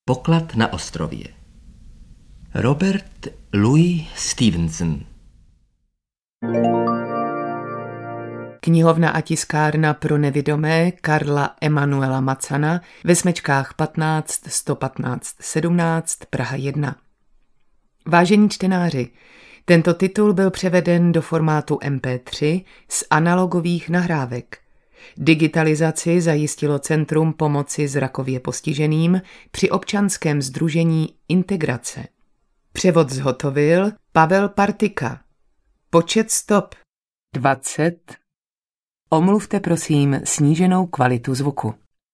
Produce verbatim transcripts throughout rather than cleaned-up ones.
Poklad na ostrově. Robert Louis Stevenson. Knihovna a tiskárna pro nevidomé Karla Emanuela Macana ve smečkách patnáct sto patnáct sedmnáct Praha jedna. Vážení čtenáři, tento titul byl převeden do formátu em pé tři z analogových nahrávek. Digitalizaci zajistilo Centrum pomoci zrakově postiženým při občanském sdružení Integrace. Převod zhotovil Pavel Partika. Počet stop dvacet. Omluvte prosím sníženou kvalitu zvuku.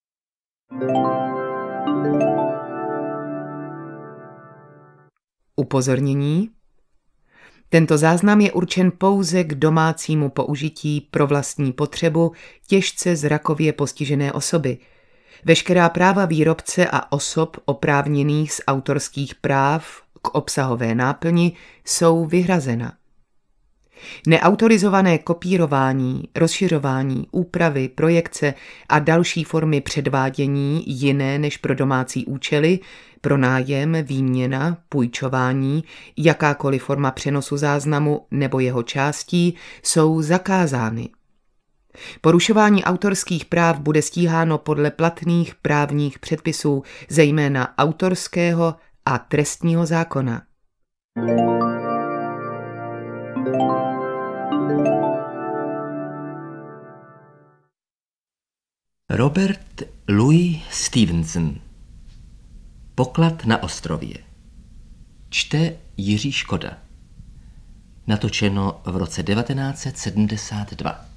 Upozornění. Tento záznam je určen pouze k domácímu použití pro vlastní potřebu těžce zrakově postižené osoby. Veškerá práva výrobce a osob oprávněných z autorských práv k obsahové náplni jsou vyhrazena. Neautorizované kopírování, rozšiřování, úpravy, projekce a další formy předvádění jiné než pro domácí účely, pronájem, výměna, půjčování, jakákoliv forma přenosu záznamu nebo jeho částí jsou zakázány. Porušování autorských práv bude stíháno podle platných právních předpisů, zejména autorského a trestního zákona. Robert Louis Stevenson. Poklad na ostrově. Čte Jiří Škoda. Natočeno v roce devatenáct set sedmdesát dva.